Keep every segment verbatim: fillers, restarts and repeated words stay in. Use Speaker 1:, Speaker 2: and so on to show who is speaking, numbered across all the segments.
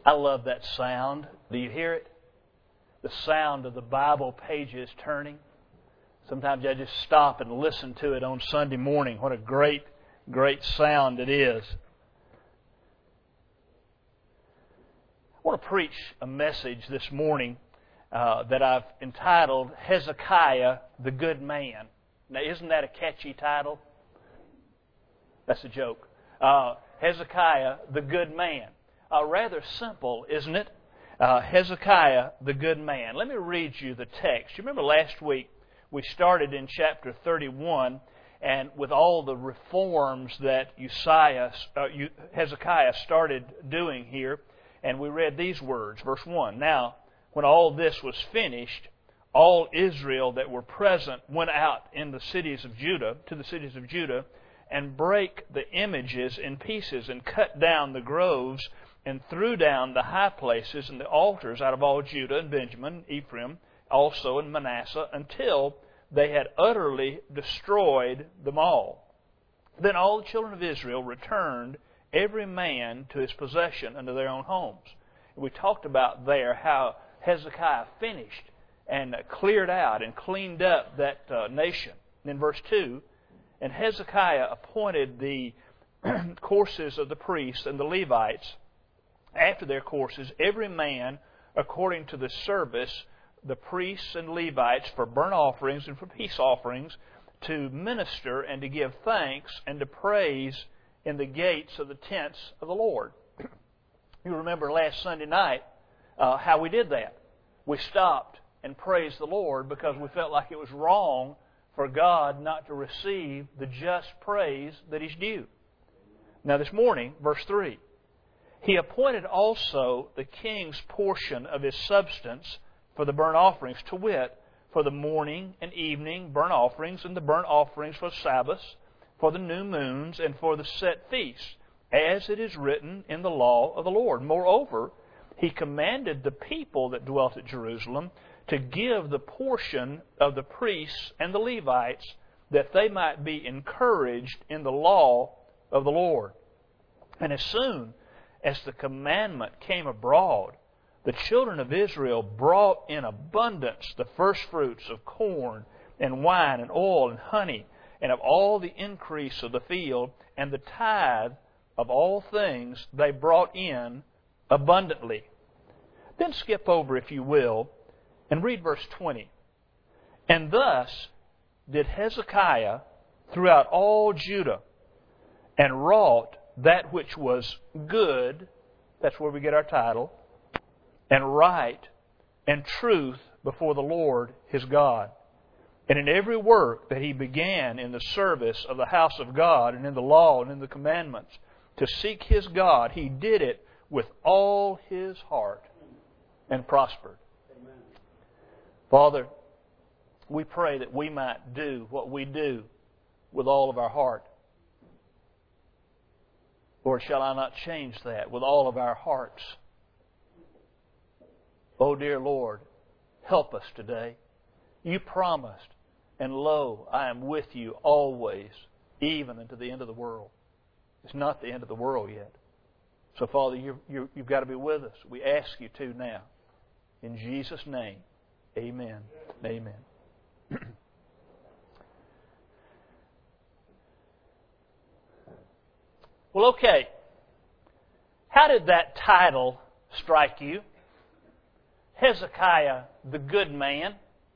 Speaker 1: I love that sound. Do you hear it? The sound of the Bible pages turning. Sometimes I just stop and listen to it on Sunday morning. What a great, great sound it is. I want to preach a message this morning uh, that I've entitled Hezekiah the Good Man. Now, isn't that a catchy title? That's a joke. Uh, Hezekiah the Good Man. Uh, rather simple, isn't it? Uh, Hezekiah the Good Man. Let me read you the text. You remember last week we started in chapter thirty-one, and with all the reforms that Uzziah, uh, Hezekiah started doing here, and we read these words, verse one. Now, when all this was finished, all Israel that were present went out in the cities of Judah, to the cities of Judah, and brake the images in pieces, and cut down the groves, and threw down the high places and the altars out of all Judah and Benjamin, Ephraim, also in Manasseh, until they had utterly destroyed them all. Then all the children of Israel returned, every man to his possession unto their own homes. We talked about there how Hezekiah finished and cleared out and cleaned up that uh, nation. And in verse two, and Hezekiah appointed the courses of the priests and the Levites after their courses, every man according to the service, the priests and Levites for burnt offerings and for peace offerings, to minister and to give thanks and to praise in the gates of the tents of the Lord. You remember last Sunday night uh, how we did that. We stopped and praised the Lord because we felt like it was wrong for God not to receive the just praise that He's due. Now this morning, verse three, He appointed also the king's portion of his substance for the burnt offerings, to wit, for the morning and evening burnt offerings, and the burnt offerings for Sabbaths, for the new moons, and for the set feasts, as it is written in the law of the Lord. Moreover, He commanded the people that dwelt at Jerusalem to give the portion of the priests and the Levites, that they might be encouraged in the law of the Lord. And as soon as the commandment came abroad, the children of Israel brought in abundance the firstfruits of corn and wine and oil and honey, and of all the increase of the field, and the tithe of all things they brought in abundantly. Then skip over, if you will, and read verse twenty. And thus did Hezekiah throughout all Judah, and wrought that which was good, that's where we get our title, and right, and truth before the Lord his God. And in every work that he began in the service of the house of God, and in the law and in the commandments, to seek his God, he did it with all his heart, and prospered. Amen. Father, we pray that we might do what we do with all of our heart. Lord, shall I not change that with all of our hearts? Oh, dear Lord, help us today. You promised, and lo, I am with you always, even unto the end of the world. It's not the end of the world yet. So, Father, you're, you're, you've got to be with us. We ask you to now. In Jesus' name, amen. Amen. Well, okay. How did that title strike you? Hezekiah, the Good Man.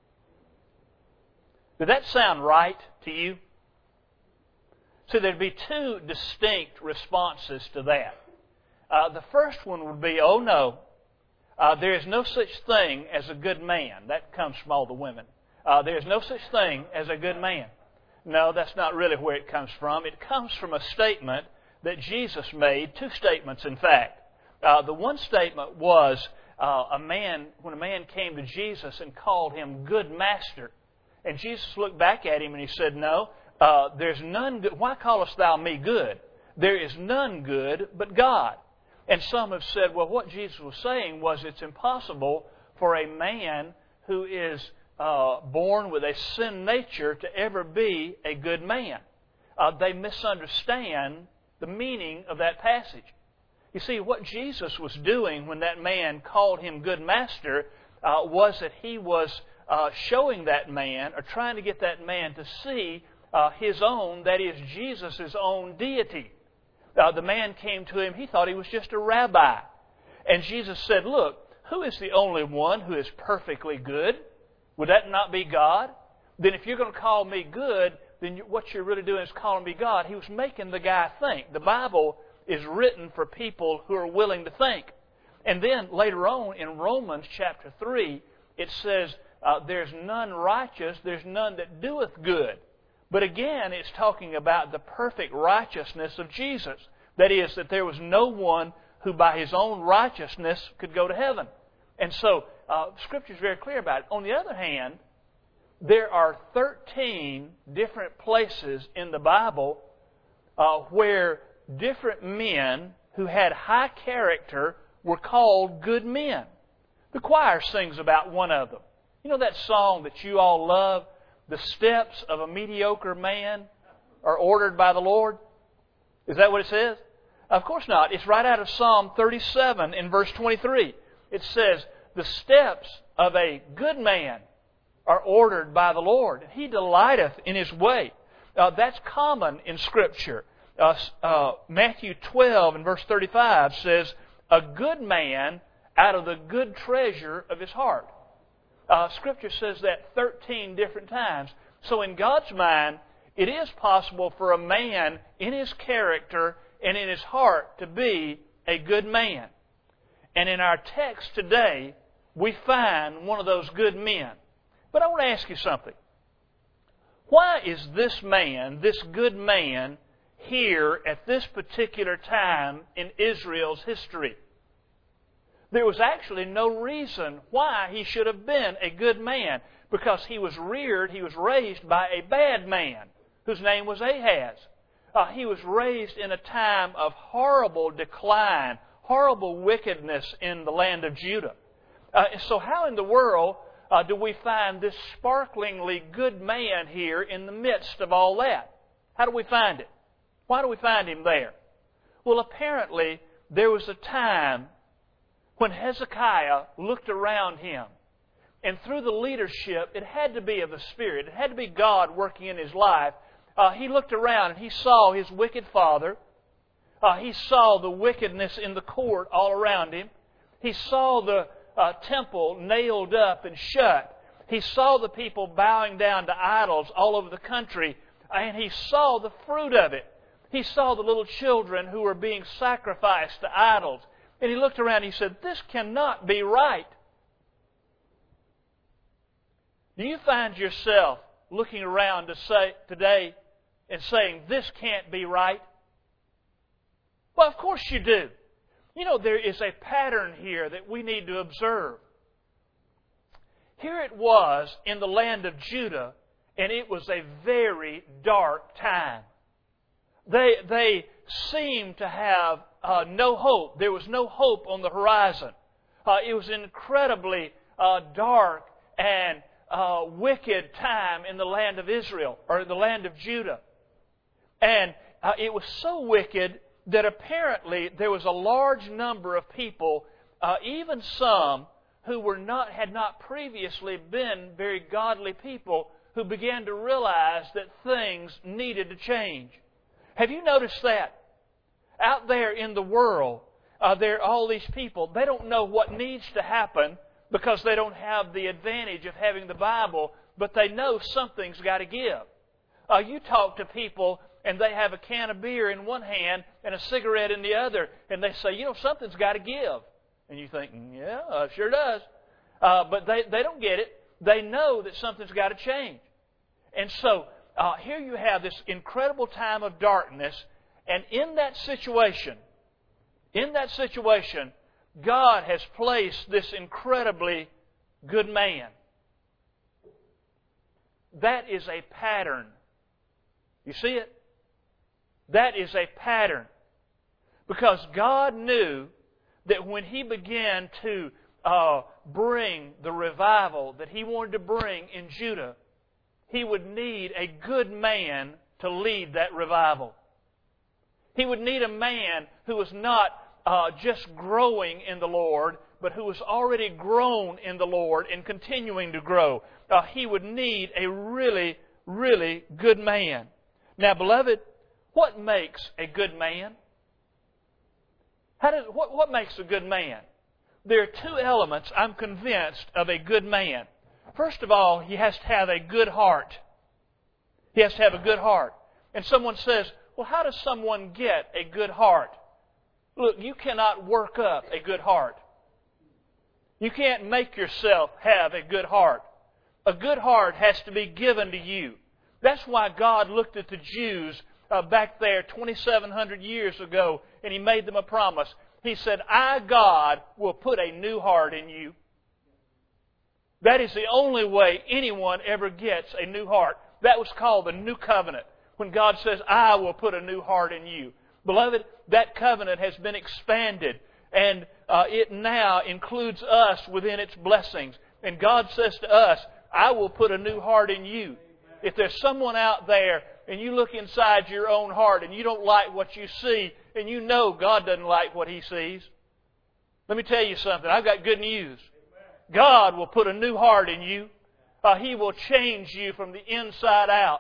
Speaker 1: Did that sound right to you? So there'd be two distinct responses to that. Uh, the first one would be, oh no, uh, there is no such thing as a good man. That comes from all the women. Uh, there is no such thing as a good man. No, that's not really where it comes from. It comes from a statement that Jesus made, two statements in fact. Uh, the one statement was uh, a man, when a man came to Jesus and called him good master. And Jesus looked back at him and he said, no, uh, there's none good. Why callest thou me good? There is none good but God. And some have said, well, what Jesus was saying was it's impossible for a man who is uh, born with a sin nature to ever be a good man. Uh, they misunderstand the meaning of that passage. You see, what Jesus was doing when that man called him good master uh, was that he was uh, showing that man, or trying to get that man to see uh, his own, that is, Jesus' own deity. Uh, the man came to him, he thought he was just a rabbi. And Jesus said, look, who is the only one who is perfectly good? Would that not be God? Then if you're going to call me good, then what you're really doing is calling me God. He was making the guy think. The Bible is written for people who are willing to think. And then later on in Romans chapter three, it says, uh, there's none righteous, there's none that doeth good. But again, it's talking about the perfect righteousness of Jesus. That is, that there was no one who by his own righteousness could go to heaven. And so, uh, Scripture is very clear about it. On the other hand, there are thirteen different places in the Bible uh, where different men who had high character were called good men. The choir sings about one of them. You know that song that you all love? The steps of a mediocre man are ordered by the Lord? Is that what it says? Of course not. It's right out of Psalm thirty-seven in verse twenty-three. It says, the steps of a good man are ordered by the Lord. He delighteth in His way. Uh, that's common in Scripture. Uh, uh, Matthew twelve and verse thirty-five says, a good man out of the good treasure of his heart. Uh, Scripture says that thirteen different times. So in God's mind, it is possible for a man in his character and in his heart to be a good man. And in our text today, we find one of those good men. But I want to ask you something. Why is this man, this good man, here at this particular time in Israel's history? There was actually no reason why he should have been a good man, because he was reared, he was raised by a bad man whose name was Ahaz. Uh, he was raised in a time of horrible decline, horrible wickedness in the land of Judah. Uh, so how in the world uh, do we find this sparklingly good man here in the midst of all that? How do we find it? Why do we find him there? Well, apparently there was a time when Hezekiah looked around him, and through the leadership, it had to be of the Spirit, it had to be God working in his life. Uh, he looked around and he saw his wicked father. Uh, he saw the wickedness in the court all around him. He saw the uh, temple nailed up and shut. He saw the people bowing down to idols all over the country, and he saw the fruit of it. He saw the little children who were being sacrificed to idols. And he looked around and he said, this cannot be right. Do you find yourself looking around to say, today and saying, this can't be right? Well, of course you do. You know, there is a pattern here that we need to observe. Here it was in the land of Judah, and it was a very dark time. They, they seemed to have uh, no hope. There was no hope on the horizon. Uh, it was an incredibly uh, dark and uh, wicked time in the land of Israel, or the land of Judah. And uh, it was so wicked that apparently there was a large number of people, uh, even some who were not had not previously been very godly people, who began to realize that things needed to change. Have you noticed that? Out there in the world, uh, there are all these people. They don't know what needs to happen because they don't have the advantage of having the Bible, but they know something's got to give. Uh, you talk to people and they have a can of beer in one hand and a cigarette in the other, and they say, you know, something's got to give. And you think, yeah, uh, sure does. Uh, but they, they don't get it. They know that something's got to change. And so uh, here you have this incredible time of darkness, and in that situation, in that situation, God has placed this incredibly good man. That is a pattern. You see it? That is a pattern. Because God knew that when He began to uh, bring the revival that He wanted to bring in Judah, He would need a good man to lead that revival. He would need a man who was not uh, just growing in the Lord, but who was already grown in the Lord and continuing to grow. Uh, he would need a really, really good man. Now, beloved, what makes a good man? How does, what, what makes a good man? There are two elements, I'm convinced, of a good man. First of all, he has to have a good heart. He has to have a good heart. And someone says, well, how does someone get a good heart? Look, you cannot work up a good heart. You can't make yourself have a good heart. A good heart has to be given to you. That's why God looked at the Jews uh, back there twenty-seven hundred years ago, and He made them a promise. He said, I, God, will put a new heart in you. That is the only way anyone ever gets a new heart. That was called the New Covenant, when God says, I will put a new heart in you. Beloved, that covenant has been expanded, and uh, it now includes us within its blessings. And God says to us, I will put a new heart in you. If there's someone out there and you look inside your own heart and you don't like what you see, and you know God doesn't like what He sees, let me tell you something. I've got good news. God will put a new heart in you. Uh, he will change you from the inside out.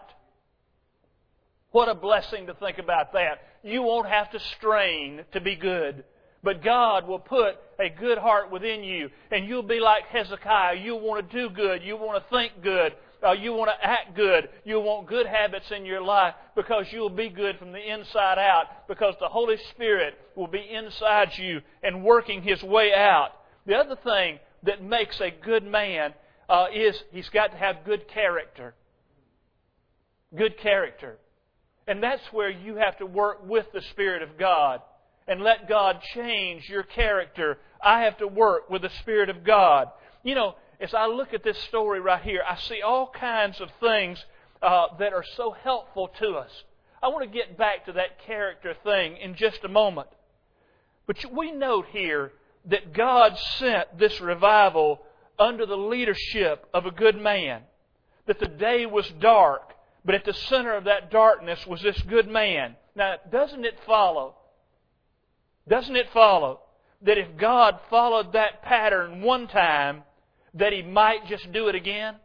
Speaker 1: What a blessing to think about that. You won't have to strain to be good. But God will put a good heart within you. And you'll be like Hezekiah. You'll want to do good. You want to think good. Uh, you want to act good. You'll want good habits in your life because you'll be good from the inside out, because the Holy Spirit will be inside you and working His way out. The other thing that makes a good man uh, is he's got to have good character. Good character. And that's where you have to work with the Spirit of God and let God change your character. I have to work with the Spirit of God. You know, as I look at this story right here, I see all kinds of things uh, that are so helpful to us. I want to get back to that character thing in just a moment. But we note here that God sent this revival under the leadership of a good man. That the day was dark, but at the center of that darkness was this good man. Now, doesn't it follow? Doesn't it follow that if God followed that pattern one time, that He might just do it again?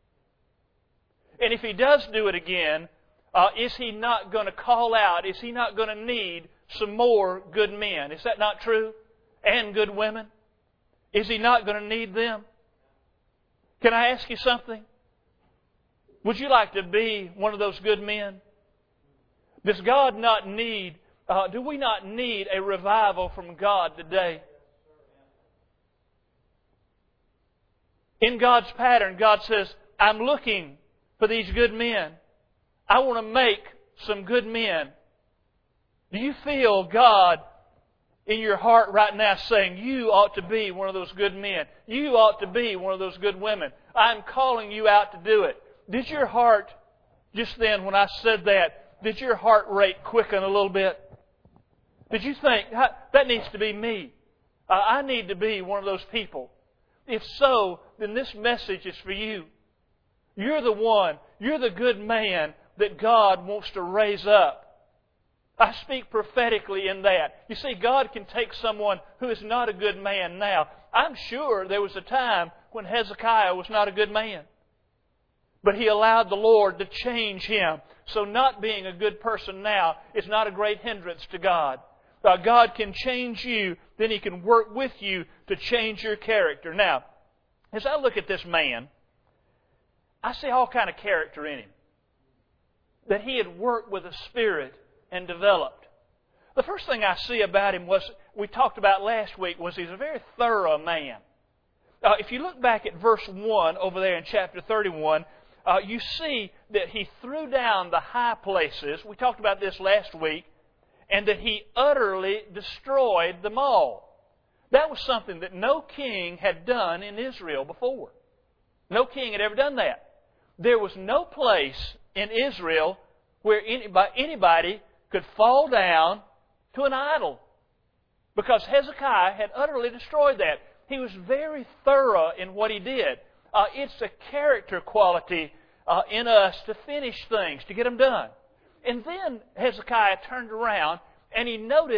Speaker 1: And if He does do it again, uh, is He not going to call out, is He not going to need some more good men? Is that not true? And good women? Is He not going to need them? Can I ask you something? Would you like to be one of those good men? Does God not need, uh, do we not need a revival from God today? In God's pattern, God says, I'm looking for these good men. I want to make some good men. Do you feel God in your heart right now saying, you ought to be one of those good men. You ought to be one of those good women. I'm calling you out to do it. Did your heart, just then when I said that, did your heart rate quicken a little bit? Did you think, that needs to be me? Uh, I need to be one of those people. If so, then this message is for you. You're the one, you're the good man that God wants to raise up. I speak prophetically in that. You see, God can take someone who is not a good man now. I'm sure there was a time when Hezekiah was not a good man. But he allowed the Lord to change him. So not being a good person now is not a great hindrance to God. Uh, God can change you, then He can work with you to change your character. Now, as I look at this man, I see all kind of character in him that he had worked with the Spirit and developed. The first thing I see about him was, we talked about last week, was he's a very thorough man. Uh, if you look back at verse one over there in chapter thirty-one, uh, you see that he threw down the high places. We talked about this last week. And that he utterly destroyed them all. That was something that no king had done in Israel before. No king had ever done that. There was no place in Israel where anybody could fall down to an idol, because Hezekiah had utterly destroyed that. He was very thorough in what he did. Uh, it's a character quality uh, in us to finish things, to get them done. And then Hezekiah turned around and he noticed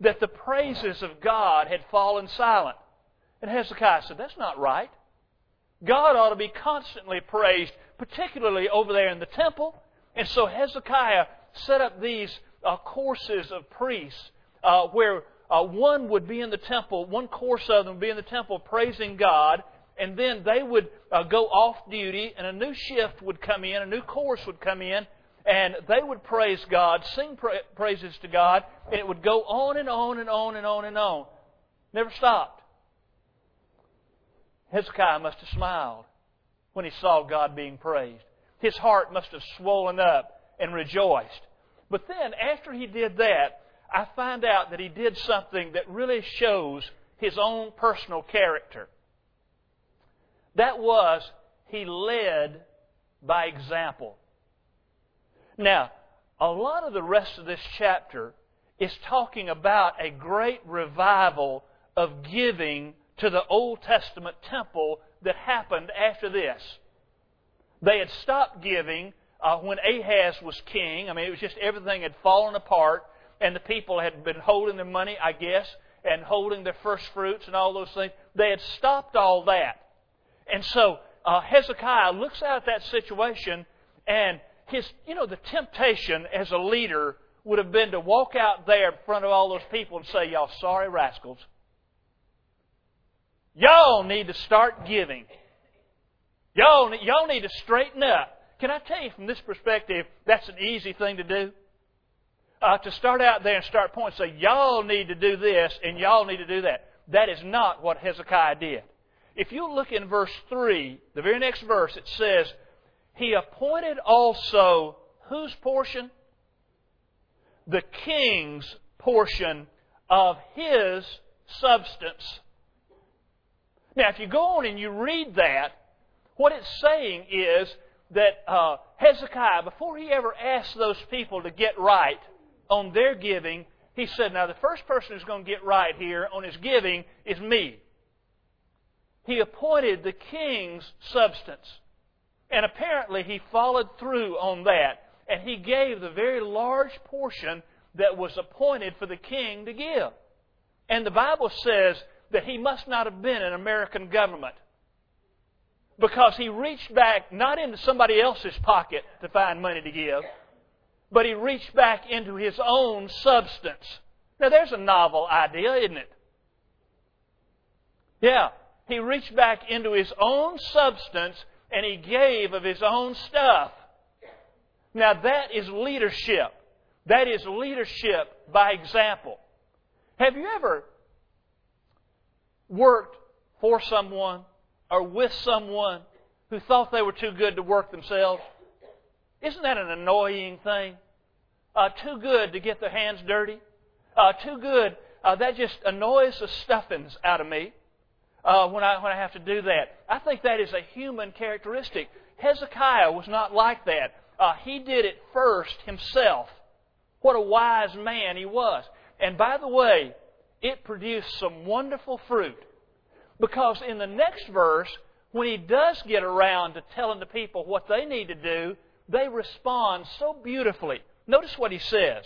Speaker 1: that the praises of God had fallen silent. And Hezekiah said, that's not right. God ought to be constantly praised, particularly over there in the temple. And so Hezekiah set up these uh, courses of priests uh, where uh, one would be in the temple, one course of them would be in the temple praising God, and then they would uh, go off duty and a new shift would come in, a new course would come in, and they would praise God, sing pra- praises to God, and it would go on and on and on and on and on. Never stopped. Hezekiah must have smiled when he saw God being praised. His heart must have swollen up and rejoiced. But then, after he did that, I find out that he did something that really shows his own personal character. That was, he led by example. Now, a lot of the rest of this chapter is talking about a great revival of giving to the Old Testament temple that happened after this. They had stopped giving uh, when Ahaz was king. I mean, it was just everything had fallen apart, and the people had been holding their money, I guess, and holding their first fruits and all those things. They had stopped all that. And so uh, Hezekiah looks out at that situation, and his, you know, the temptation as a leader would have been to walk out there in front of all those people and say, y'all sorry rascals. Y'all need to start giving. Y'all, y'all need to straighten up. Can I tell you from this perspective, that's an easy thing to do? Uh, to start out there and start pointing and say, y'all need to do this and y'all need to do that. That is not what Hezekiah did. If you look in verse three, the very next verse, it says, he appointed also whose portion? The king's portion of his substance. Now, if you go on and you read that, what it's saying is that uh, Hezekiah, before he ever asked those people to get right on their giving, he said, now the first person who's going to get right here on his giving is me. He appointed the king's substance. And apparently he followed through on that. And he gave the very large portion that was appointed for the king to give. And the Bible says that he must not have been in American government, because he reached back not into somebody else's pocket to find money to give, but he reached back into his own substance. Now there's a novel idea, isn't it? Yeah, he reached back into his own substance and he gave of his own stuff. Now that is leadership. That is leadership by example. Have you ever worked for someone or with someone who thought they were too good to work themselves? Isn't that an annoying thing? Uh, too good to get their hands dirty. Uh, too good. Uh, that just annoys the stuffings out of me uh, when I when I have to do that. I think that is a human characteristic. Hezekiah was not like that. Uh, he did it first himself. What a wise man he was. And by the way, it produced some wonderful fruit. Because in the next verse, when he does get around to telling the people what they need to do, they respond so beautifully. Notice what he says.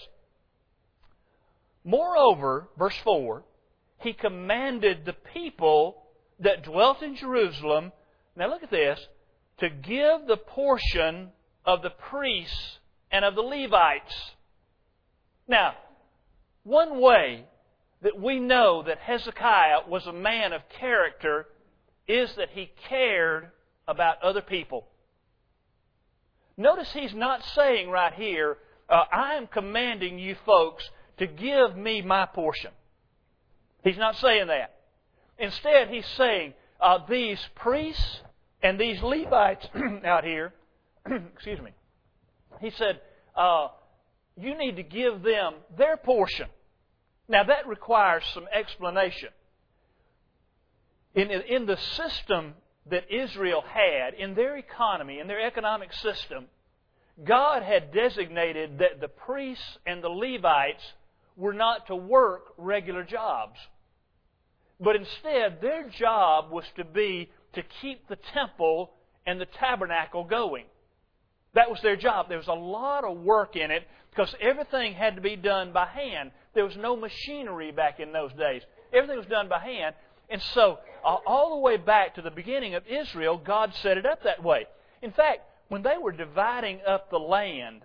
Speaker 1: Moreover, verse four, he commanded the people that dwelt in Jerusalem, now look at this, to give the portion of the priests and of the Levites. Now, one way that we know that Hezekiah was a man of character is that he cared about other people. Notice he's not saying right here, uh, I am commanding you folks to give me my portion. He's not saying that. Instead, he's saying uh, these priests and these Levites out here, excuse me, he said, uh, you need to give them their portion. Now that requires some explanation. In, in the system that Israel had, in their economy, in their economic system, God had designated that the priests and the Levites were not to work regular jobs. But instead, their job was to be to keep the temple and the tabernacle going. That was their job. There was a lot of work in it because everything had to be done by hand. There was no machinery back in those days. Everything was done by hand. And so, uh, all the way back to the beginning of Israel, God set it up that way. In fact, when they were dividing up the land,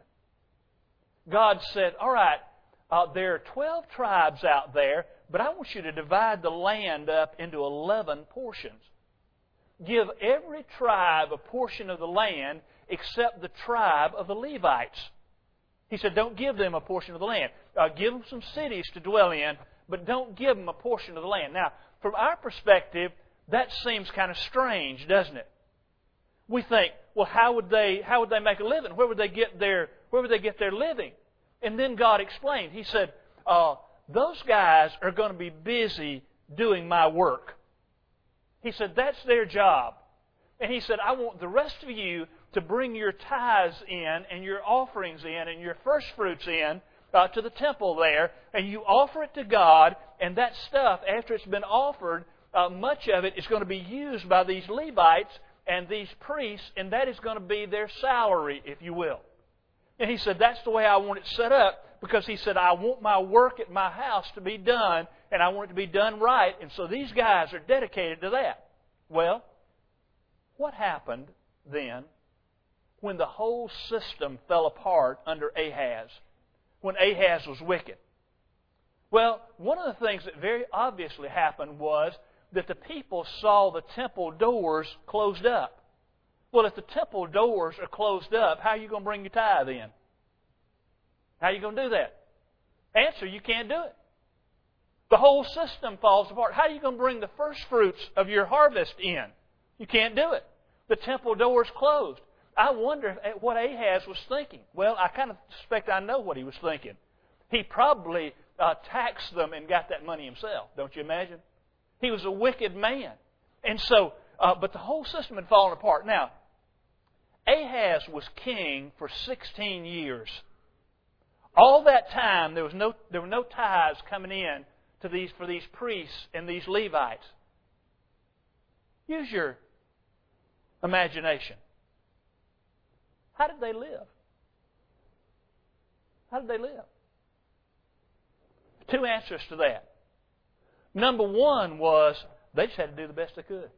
Speaker 1: God said, all right, uh, there are twelve tribes out there, but I want you to divide the land up into eleven portions. Give every tribe a portion of the land except the tribe of the Levites. He said, don't give them a portion of the land. Uh, give them some cities to dwell in, but don't give them a portion of the land. Now, from our perspective, that seems kind of strange, doesn't it? We think, well, how would they how would they make a living? Where would they get their where would they get their living? And then God explained. He said, uh, those guys are going to be busy doing my work. He said, that's their job. And He said, I want the rest of you to bring your tithes in and your offerings in and your first fruits in uh, to the temple there, and you offer it to God, and that stuff, after it's been offered, uh, much of it is going to be used by these Levites and these priests, and that is going to be their salary, if you will. And He said, that's the way I want it set up, because He said, I want my work at my house to be done, and I want it to be done right, and so these guys are dedicated to that. Well, what happened then when the whole system fell apart under Ahaz, when Ahaz was wicked? Well, one of the things that very obviously happened was that the people saw the temple doors closed up. Well, if the temple doors are closed up, how are you going to bring your tithe in? How are you going to do that? Answer, you can't do it. The whole system falls apart. How are you going to bring the first fruits of your harvest in? You can't do it. The temple doors closed. I wonder what Ahaz was thinking. Well, I kind of suspect I know what he was thinking. He probably uh, taxed them and got that money himself. Don't you imagine? He was a wicked man. And so, uh, but the whole system had fallen apart. Now, Ahaz was king for sixteen years. All that time, there was no there were no tithes coming in to these for these priests and these Levites. Use your imagination. How did they live? How did they live? Two answers to that. Number one was they just had to do the best they could.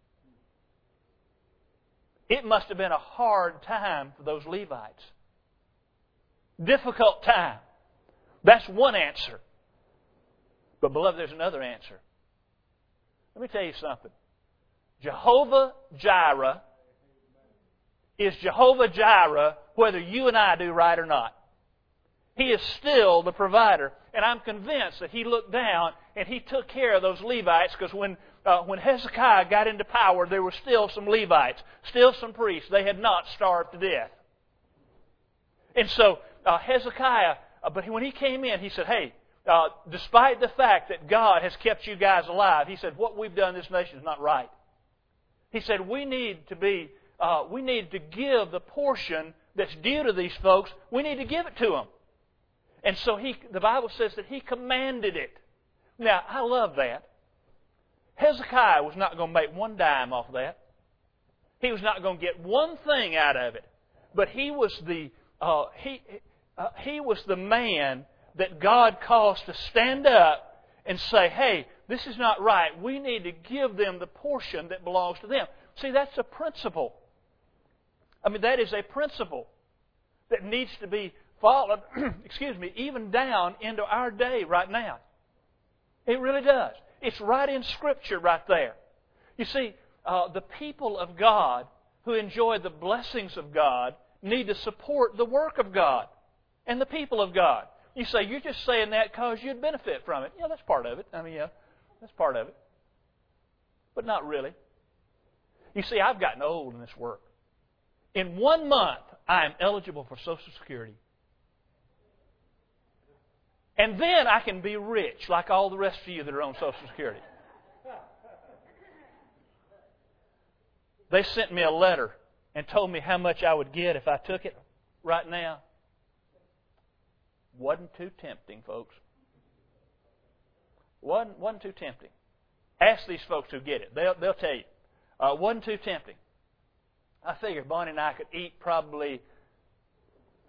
Speaker 1: It must have been a hard time for those Levites. Difficult time. That's one answer. But beloved, there's another answer. Let me tell you something. Jehovah Jireh is Jehovah Jireh whether you and I do right or not. He is still the provider. And I'm convinced that He looked down and He took care of those Levites, because when uh, when Hezekiah got into power, there were still some Levites, still some priests. They had not starved to death. And so uh, Hezekiah, uh, but when he came in, he said, hey, uh, despite the fact that God has kept you guys alive, he said, what we've done in this nation is not right. He said, we need to be, uh, we need to give the portion that's due to these folks. We need to give it to them. And so he, the Bible says that he commanded it. Now, I love that. Hezekiah was not going to make one dime off of that. He was not going to get one thing out of it. But he was the uh, he uh, he was the man that God caused to stand up and say, "Hey, this is not right. We need to give them the portion that belongs to them." See, that's a principle. I mean, that is a principle that needs to be followed, excuse me, even down into our day right now. It really does. It's right in Scripture right there. You see, uh, the people of God who enjoy the blessings of God need to support the work of God and the people of God. You say, you're just saying that because you'd benefit from it. Yeah, that's part of it. I mean, yeah, that's part of it. But not really. You see, I've gotten old in this work. In one month, I am eligible for Social Security. And then I can be rich like all the rest of you that are on Social Security. They sent me a letter and told me how much I would get if I took it right now. Wasn't too tempting, folks. Wasn't, wasn't too tempting. Ask these folks who get it. They'll, they'll tell you. Uh, wasn't too tempting. I figured Bonnie and I could eat probably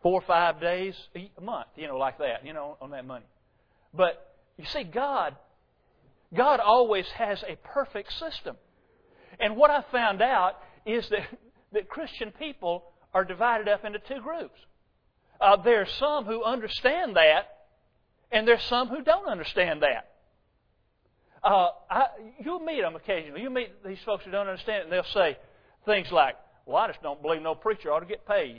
Speaker 1: four or five days a month, you know, like that, you know, on that money. But you see, God, God always has a perfect system. And what I found out is that, that Christian people are divided up into two groups. Uh, there are some who understand that, and there's some who don't understand that. Uh, I, you'll meet them occasionally. You meet these folks who don't understand it, and they'll say things like, well, I just don't believe no preacher ought to get paid.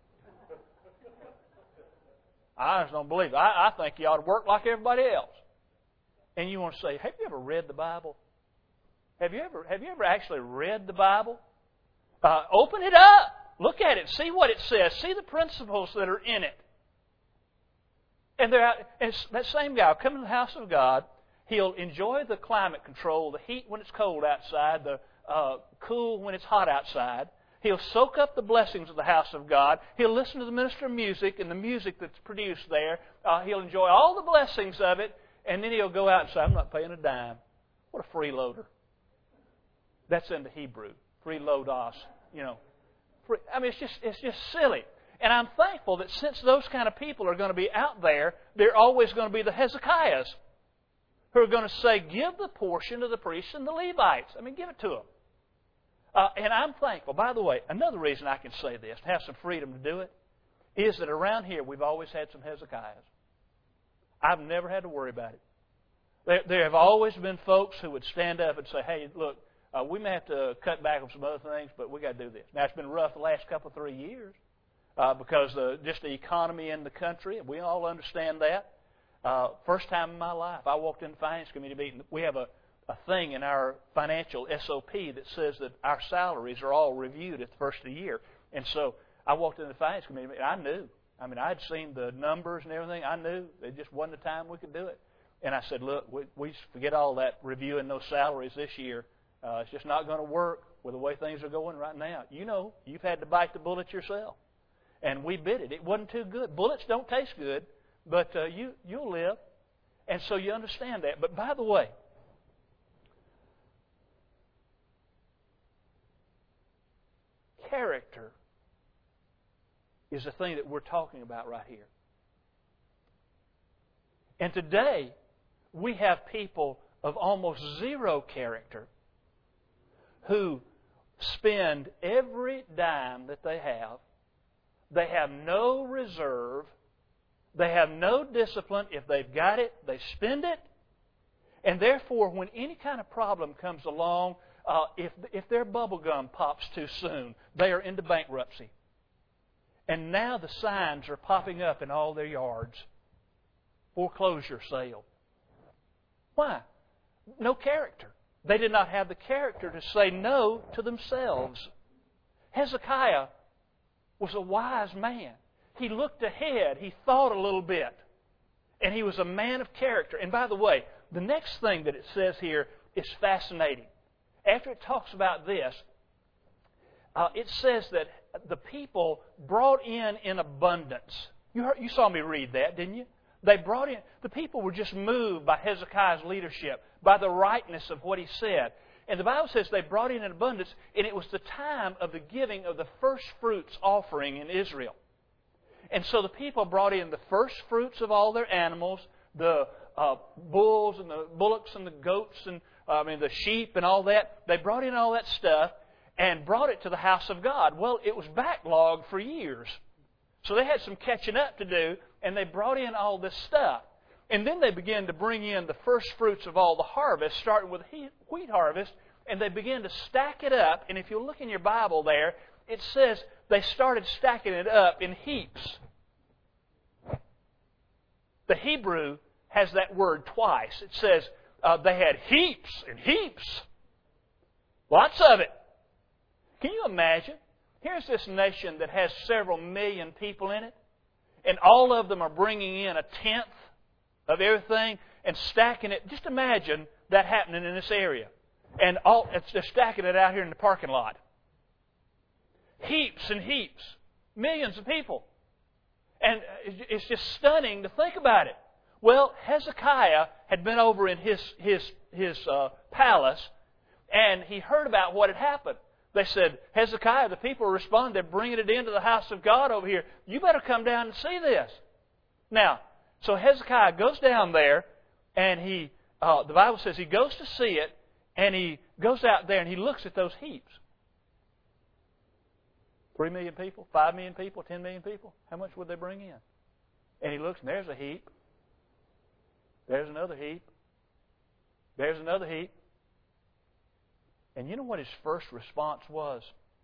Speaker 1: I just don't believe it. I, I think you ought to work like everybody else. And you want to say, have you ever read the Bible? Have you ever have you ever actually read the Bible? Uh, open it up. Look at it. See what it says. See the principles that are in it. And, they're out, and that same guy will come to the house of God. He'll enjoy the climate control, the heat when it's cold outside, the uh, cool when it's hot outside. He'll soak up the blessings of the house of God. He'll listen to the minister of music and the music that's produced there. Uh, he'll enjoy all the blessings of it. And then he'll go out and say, I'm not paying a dime. What a freeloader. That's in the Hebrew. Freeloados. You know. Free, I mean, it's just, it's just silly. And I'm thankful that since those kind of people are going to be out there, there are always going to be the Hezekiahs who are going to say, give the portion to the priests and the Levites. I mean, give it to them. Uh, and I'm thankful. By the way, another reason I can say this, to have some freedom to do it, is that around here we've always had some Hezekiahs. I've never had to worry about it. There, there have always been folks who would stand up and say, hey, look, uh, we may have to cut back on some other things, but we've got to do this. Now, it's been rough the last couple, three years uh, because uh, just the economy in the country, we all understand that. Uh, first time in my life, I walked in the Finance Committee meeting. We have a a thing in our financial S O P that says that our salaries are all reviewed at the first of the year. And so I walked into the Finance Committee and I knew. I mean, I'd seen the numbers and everything. I knew it just wasn't the time we could do it. And I said, look, we, we forget all that reviewing those salaries this year. Uh, it's just not going to work with the way things are going right now. You know, you've had to bite the bullet yourself. And we bit it. It wasn't too good. Bullets don't taste good, but uh, you, you'll live. And so you understand that. But by the way, character is the thing that we're talking about right here. And today, we have people of almost zero character who spend every dime that they have. They have no reserve. They have no discipline. If they've got it, they spend it. And therefore, when any kind of problem comes along, Uh, if if their bubble gum pops too soon, they are into bankruptcy. And now the signs are popping up in all their yards. Foreclosure sale. Why? No character. They did not have the character to say no to themselves. Hezekiah was a wise man. He looked ahead. He thought a little bit. And he was a man of character. And by the way, the next thing that it says here is fascinating. After it talks about this, uh, it says that the people brought in in abundance. You heard, you saw me read that, didn't you? They brought in, the people were just moved by Hezekiah's leadership, by the rightness of what he said. And the Bible says they brought in in abundance, and it was the time of the giving of the first fruits offering in Israel. And so the people brought in the first fruits of all their animals, the uh, bulls and the bullocks and the goats and I mean, the sheep and all that. They brought in all that stuff and brought it to the house of God. Well, it was backlogged for years. So they had some catching up to do, and they brought in all this stuff. And then they began to bring in the first fruits of all the harvest, starting with wheat harvest, and they began to stack it up. And if you look in your Bible there, it says they started stacking it up in heaps. The Hebrew has that word twice. It says, Uh, they had heaps and heaps. Lots of it. Can you imagine? Here's this nation that has several million people in it, and all of them are bringing in a tenth of everything and stacking it. Just imagine that happening in this area. And all, it's, they're stacking it out here in the parking lot. Heaps and heaps. Millions of people. And it's just stunning to think about it. Well, Hezekiah had been over in his his his uh, palace, and he heard about what had happened. They said, Hezekiah, the people responded, they're bringing it into the house of God over here. You better come down and see this. Now, so Hezekiah goes down there, and he, uh, the Bible says he goes to see it, and he goes out there and he looks at those heaps. Three million people, five million people, ten million people. How much would they bring in? And he looks, and there's a heap. There's another heap. There's another heap. And you know what his first response was?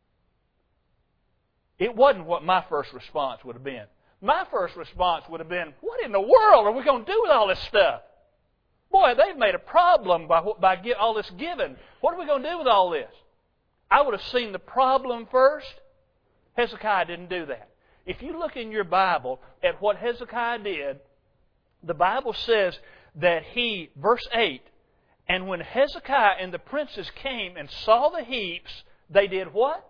Speaker 1: It wasn't what my first response would have been. My first response would have been, what in the world are we going to do with all this stuff? Boy, they've made a problem by, by get all this giving. What are we going to do with all this? I would have seen the problem first. Hezekiah didn't do that. If you look in your Bible at what Hezekiah did, the Bible says that he, verse eight, and when Hezekiah and the princes came and saw the heaps, they did what?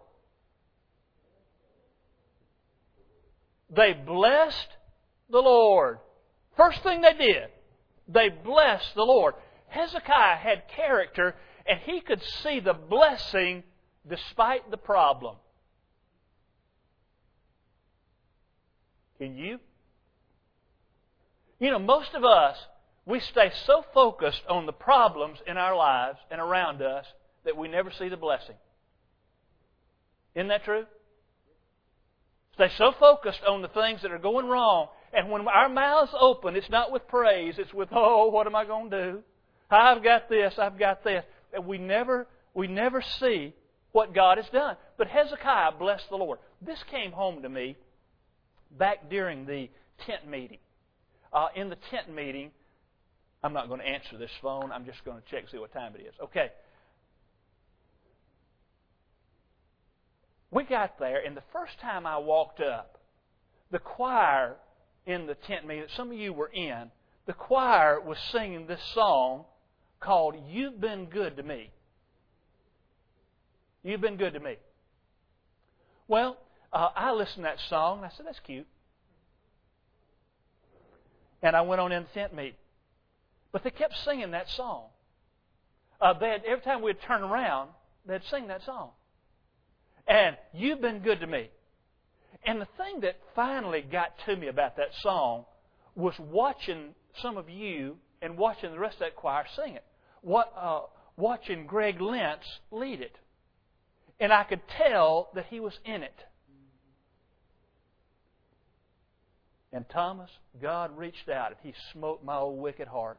Speaker 1: They blessed the Lord. First thing they did, they blessed the Lord. Hezekiah had character, and he could see the blessing despite the problem. Can you? You know, most of us, we stay so focused on the problems in our lives and around us that we never see the blessing. Isn't that true? Stay so focused on the things that are going wrong, and when our mouths open, it's not with praise, it's with, oh, what am I going to do? I've got this, I've got this. And we never, we never see what God has done. But Hezekiah blessed the Lord. This came home to me back during the tent meeting. Uh, in the tent meeting, I'm not going to answer this phone. I'm just going to check, see what time it is. Okay. We got there, and the first time I walked up, the choir in the tent meeting that some of you were in, the choir was singing this song called You've Been Good to Me. You've Been Good to Me. Well, uh, I listened to that song, and I said, that's cute. And I went on in the tent meeting. But they kept singing that song. Uh, they had, every time we'd turn around, they'd sing that song. And you've been good to me. And the thing that finally got to me about that song was watching some of you and watching the rest of that choir sing it. What, uh, watching Greg Lentz lead it. And I could tell that he was in it. And Thomas, God reached out and He smote my old wicked heart.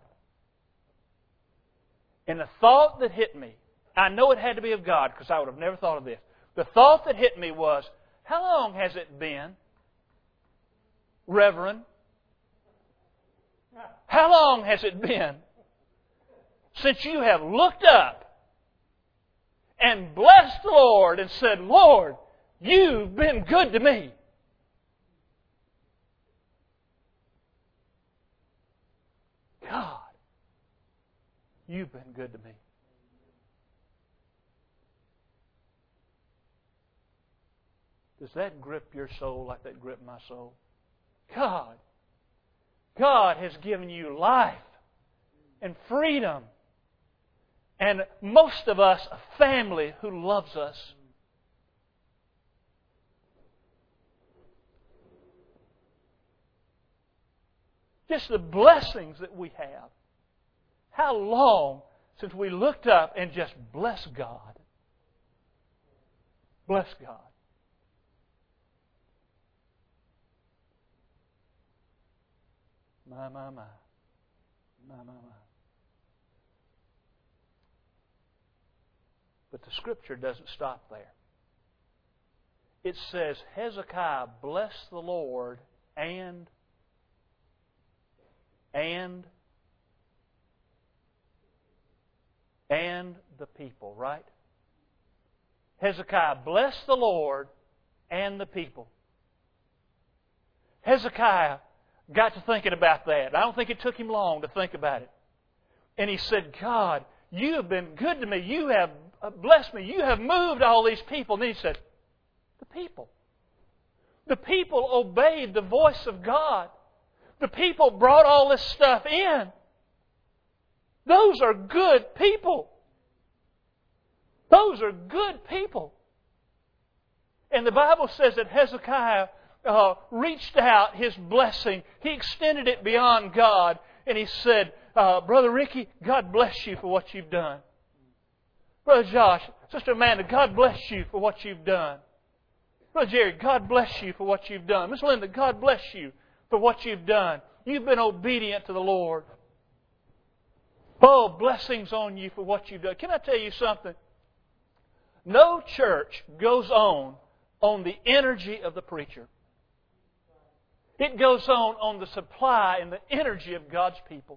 Speaker 1: And the thought that hit me, I know it had to be of God because I would have never thought of this. The thought that hit me was, how long has it been, Reverend? How long has it been since you have looked up and blessed the Lord and said, Lord, you've been good to me? God, you've been good to me. Does that grip your soul like that gripped my soul? God, God has given you life and freedom. And most of us, a family who loves us. Just the blessings that we have. How long since we looked up and just blessed God? Bless God. My, my, my. My, my, my. But the Scripture doesn't stop there. It says, Hezekiah blessed the Lord and, and, and the people, right? Hezekiah blessed the Lord and the people. Hezekiah got to thinking about that. I don't think it took him long to think about it. And he said, God, you have been good to me. You have blessed me. You have moved all these people. And then he said, the people. The people obeyed the voice of God. The people brought all this stuff in. Those are good people. Those are good people. And the Bible says that Hezekiah uh, reached out his blessing. He extended it beyond God. And he said, uh, Brother Ricky, God bless you for what you've done. Brother Josh, Sister Amanda, God bless you for what you've done. Brother Jerry, God bless you for what you've done. Miss Linda, God bless you for what you've done. You've been obedient to the Lord. Oh, blessings on you for what you've done. Can I tell you something? No church goes on on the energy of the preacher. It goes on on the supply and the energy of God's people.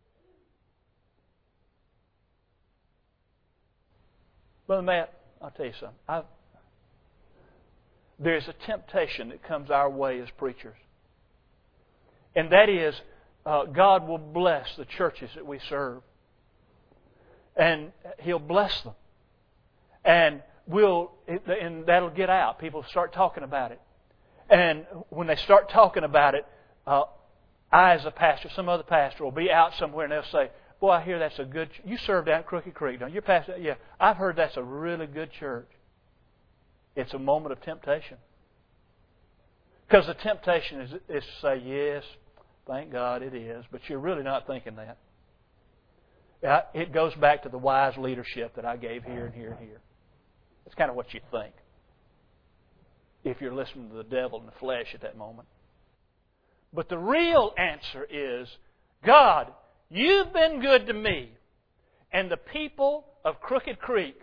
Speaker 1: Brother Matt, I'll tell you something. I've, there's a temptation that comes our way as preachers. And that is, uh, God will bless the churches that we serve. And He'll bless them. And we'll, and that'll get out. People start talking about it. And when they start talking about it, uh, I as a pastor, some other pastor will be out somewhere and they'll say, boy, I hear that's a good church. You serve down at Crooked Creek, don't you? Your pastor, yeah, I've heard that's a really good church. It's a moment of temptation. Because the temptation is, is to say, yes, thank God it is, but you're really not thinking that. It goes back to the wise leadership that I gave here and here and here. It's kind of what you think if you're listening to the devil in the flesh at that moment. But the real answer is, God, You've been good to me and the people of Crooked Creek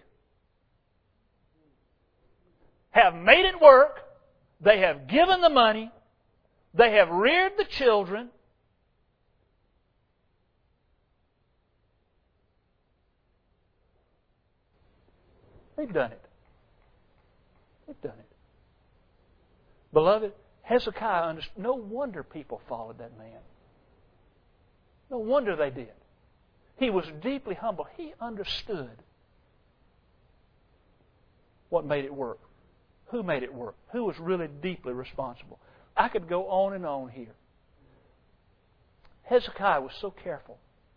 Speaker 1: have made it work. They have given the money. They have reared the children. They've done it. They've done it. Beloved, Hezekiah understood. No wonder people followed that man. No wonder they did. He was deeply humble. He understood what made it work. Who made it work? Who was really deeply responsible? I could go on and on here. Hezekiah was so careful.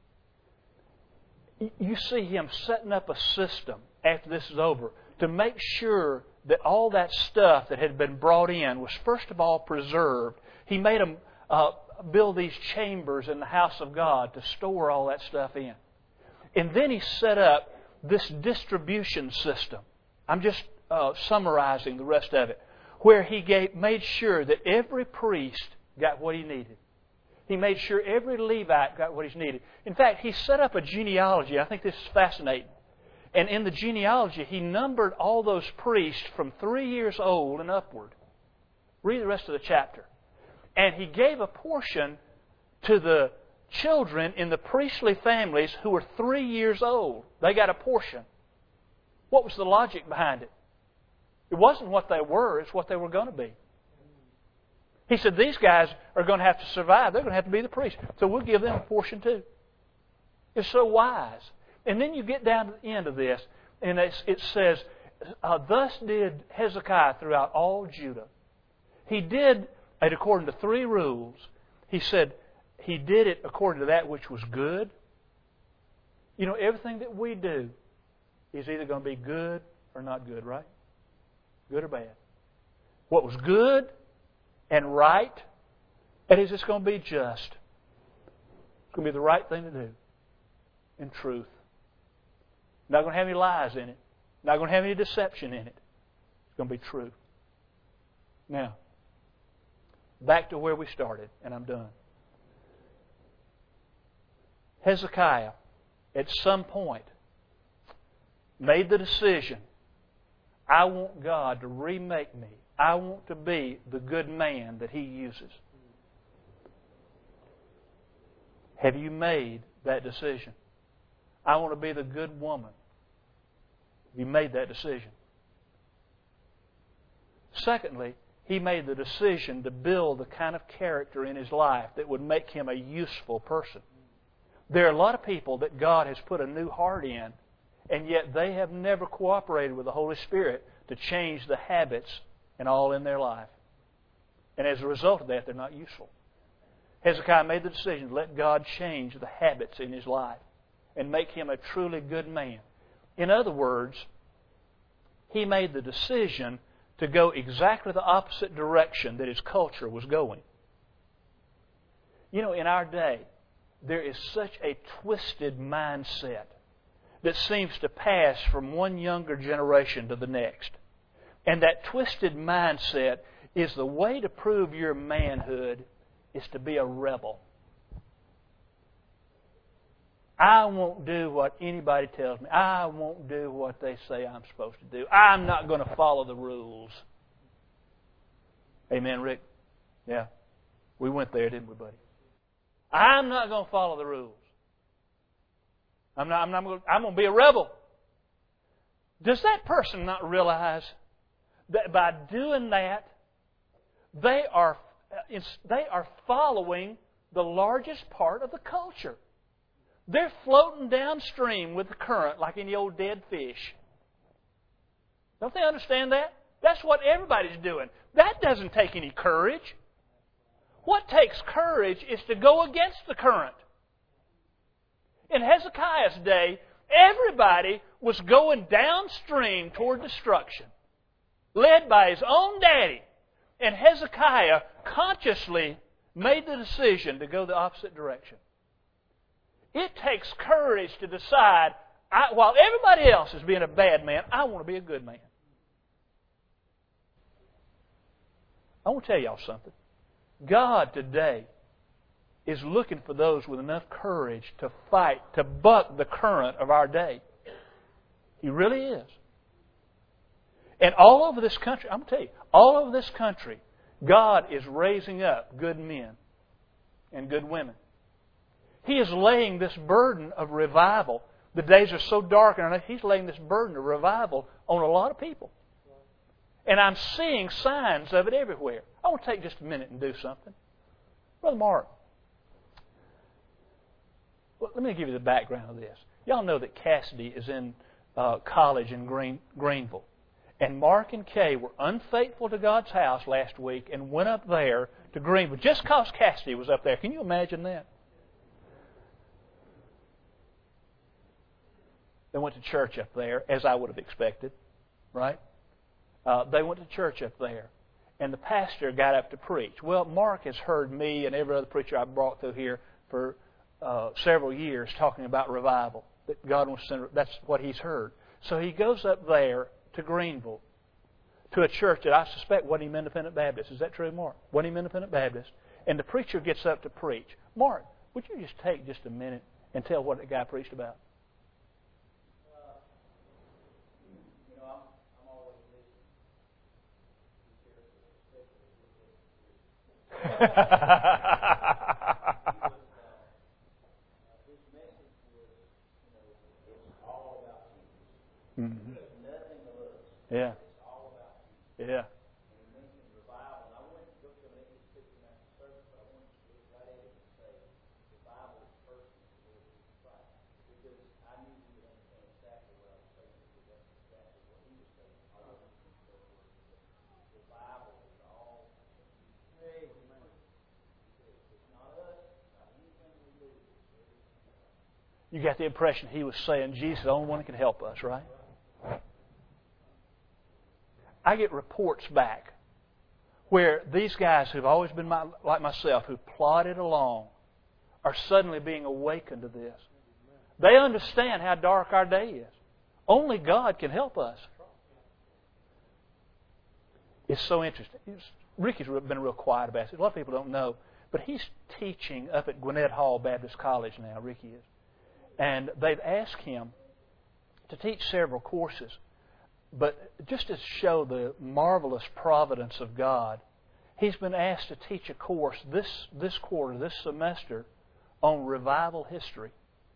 Speaker 1: You see him setting up a system after this is over to make sure that all that stuff that had been brought in was first of all preserved. He made them uh, build these chambers in the house of God to store all that stuff in. And then he set up this distribution system. I'm just uh, summarizing the rest of it. Where he gave, made sure that every priest got what he needed. He made sure every Levite got what he needed. In fact, he set up a genealogy. I think this is fascinating. And in the genealogy, he numbered all those priests from three years old and upward. Read the rest of the chapter. And he gave a portion to the children in the priestly families who were three years old. They got a portion. What was the logic behind it? It wasn't what they were, it's what they were going to be. He said, these guys are going to have to survive. They're going to have to be the priests. So we'll give them a portion too. It's so wise. And then you get down to the end of this, and it says, uh, thus did Hezekiah throughout all Judah. He did it according to three rules. He said he did it according to that which was good. You know, everything that we do is either going to be good or not good, right? Good or bad. What was good and right, that is, it's going to be just. It's going to be the right thing to do in truth. Not going to have any lies in it. Not going to have any deception in it. It's going to be true. Now, back to where we started, and I'm done. Hezekiah, at some point, made the decision, I want God to remake me. I want to be the good man that He uses. Have you made that decision? I want to be the good woman. Have you made that decision? Secondly, he made the decision to build the kind of character in his life that would make him a useful person. There are a lot of people that God has put a new heart in, and yet they have never cooperated with the Holy Spirit to change the habits and all in their life. And as a result of that, they're not useful. Hezekiah made the decision to let God change the habits in his life and make him a truly good man. In other words, he made the decision to go exactly the opposite direction that his culture was going. You know, in our day, there is such a twisted mindset that seems to pass from one younger generation to the next. And that twisted mindset is the way to prove your manhood is to be a rebel. I won't do what anybody tells me. I won't do what they say I'm supposed to do. I'm not going to follow the rules. Amen, Rick? Yeah. We went there, didn't we, buddy? I'm not going to follow the rules. I'm not, I'm not going to, I'm going to be a rebel. Does that person not realize that by doing that, they are, they are following the largest part of the culture? They're floating downstream with the current like any old dead fish. Don't they understand that? That's what everybody's doing. That doesn't take any courage. What takes courage is to go against the current. In Hezekiah's day, everybody was going downstream toward destruction, led by his own daddy. And Hezekiah consciously made the decision to go the opposite direction. It takes courage to decide, I, while everybody else is being a bad man, I want to be a good man. I want to tell y'all something. God today is looking for those with enough courage to fight, to buck the current of our day. He really is. And all over this country, I'm going to tell you, all over this country, God is raising up good men and good women. He is laying this burden of revival. The days are so dark, and He's laying this burden of revival on a lot of people. And I'm seeing signs of it everywhere. I want to take just a minute and do something. Brother Mark, well, let me give you the background of this. Y'all know that Cassidy is in uh, college in Green, Greenville. And Mark and Kay were unfaithful to God's house last week and went up there to Greenville just because Cassidy was up there. Can you imagine that? They went to church up there, as I would have expected, right? Uh, they went to church up there, and the pastor got up to preach. Well, Mark has heard me and every other preacher I've brought through here for uh, several years talking about revival, that God wants to send. That's what he's heard. So he goes up there to Greenville, to a church that I suspect wasn't even Independent Baptist. Is that true, Mark? Wasn't even Independent Baptist. And the preacher gets up to preach. Mark, would you just take just a minute and tell what the guy preached about? Mm-hmm. Yeah. Yeah. You got the impression he was saying Jesus is the only one that can help us, right? I get reports back where these guys who've always been my, like myself, who plodded along, are suddenly being awakened to this. They understand how dark our day is. Only God can help us. It's so interesting. It's, Ricky's been real quiet about it. A lot of people don't know. But he's teaching up at Gwinnett Hall Baptist College now, Ricky is. And they've asked him to teach several courses. But just to show the marvelous providence of God, he's been asked to teach a course this, this quarter, this semester, on revival history.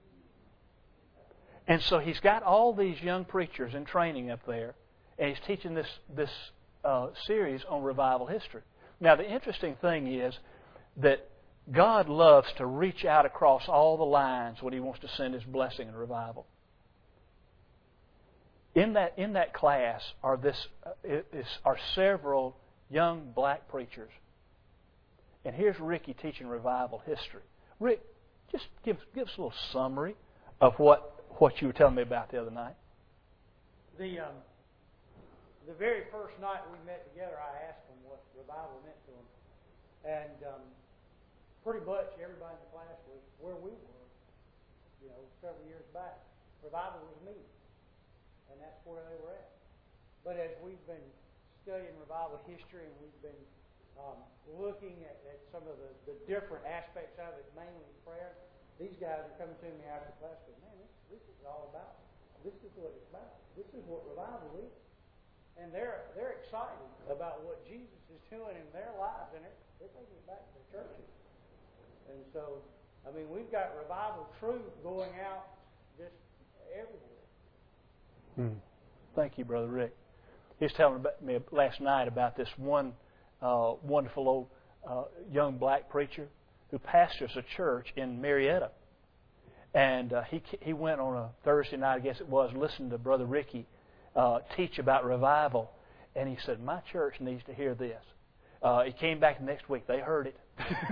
Speaker 1: And so he's got all these young preachers in training up there, and he's teaching this, this uh, series on revival history. Now, the interesting thing is that God loves to reach out across all the lines when He wants to send His blessing and revival. In that in that class are this is, are several young black preachers, and here's Ricky teaching revival history. Rick, just give give us a little summary of what what you were telling me about the other night.
Speaker 2: The um, the very first night we met together, I asked them what revival meant to them. And um, pretty much everybody in the class was where we were, you know, several years back. Revival was me. And that's where they were at. But as we've been studying revival history and we've been um, looking at, at some of the, the different aspects of it, mainly prayer, these guys are coming to me after class and man, this, this is all about. This is what it's about. This is what revival is. And they're they're excited about what Jesus is doing in their lives, and they're, they're taking it back to their churches. And so, I mean, we've got revival truth going out just everywhere.
Speaker 1: Hmm. Thank you, Brother Rick. He was telling me last night about this one uh, wonderful old uh, young black preacher who pastors a church in Marietta. And uh, he he went on a Thursday night, I guess it was, listened to Brother Ricky uh, teach about revival. And he said, my church needs to hear this. Uh, he came back the next week. They heard it.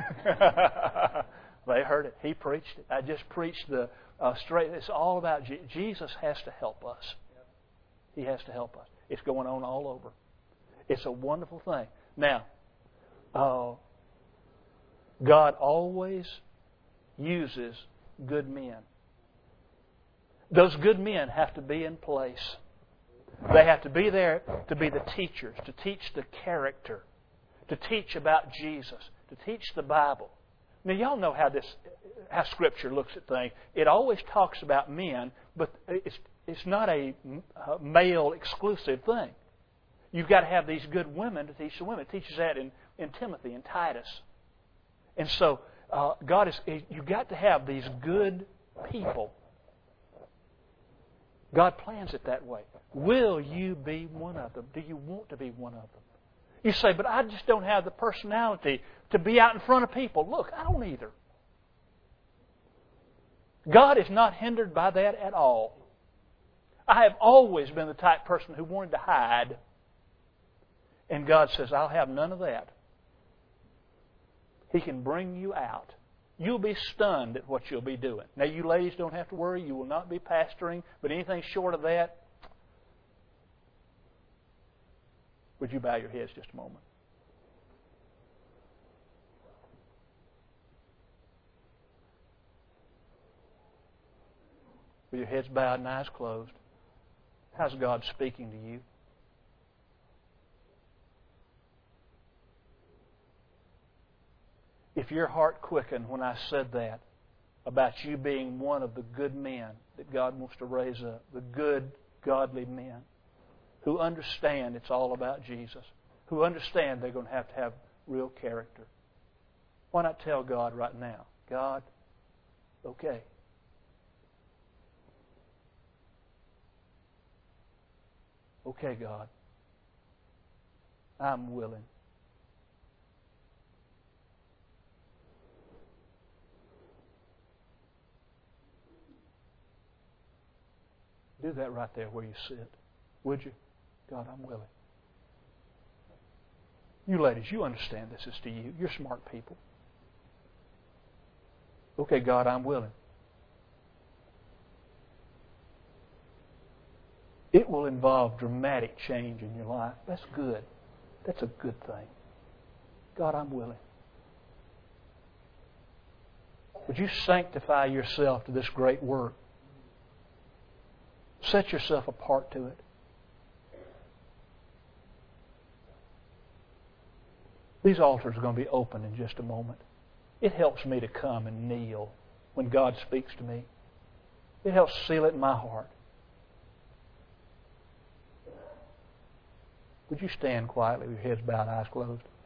Speaker 1: They heard it. He preached it. I just preached the uh, straight. It's all about Je- Jesus has to help us. He has to help us. It's going on all over. It's a wonderful thing. Now, uh, God always uses good men. Those good men have to be in place. They have to be there to be the teachers, to teach the character, to teach about Jesus, to teach the Bible. Now, y'all know how this, how Scripture looks at things. It always talks about men, but it's it's not a male exclusive thing. You've got to have these good women to teach the women. It teaches that in, in Timothy and Titus. And so, uh, God is, you've got to have these good people. God plans it that way. Will you be one of them? Do you want to be one of them? You say, but I just don't have the personality to be out in front of people. Look, I don't either. God is not hindered by that at all. I have always been the type of person who wanted to hide. And God says, I'll have none of that. He can bring you out. You'll be stunned at what you'll be doing. Now, you ladies don't have to worry. You will not be pastoring. But anything short of that, would you bow your heads just a moment? With your heads bowed and eyes closed, how's God speaking to you? If your heart quickened when I said that about you being one of the good men that God wants to raise up, the good, godly men who understand it's all about Jesus, who understand they're going to have to have real character, why not tell God right now, God, okay. Okay, God, I'm willing. Do that right there where you sit. Would you? God, I'm willing. You ladies, you understand this is to you. You're smart people. Okay, God, I'm willing. It will involve dramatic change in your life. That's good. That's a good thing. God, I'm willing. Would you sanctify yourself to this great work? Set yourself apart to it. These altars are going to be open in just a moment. It helps me to come and kneel when God speaks to me. It helps seal it in my heart. Would you stand quietly with your heads bowed, eyes closed?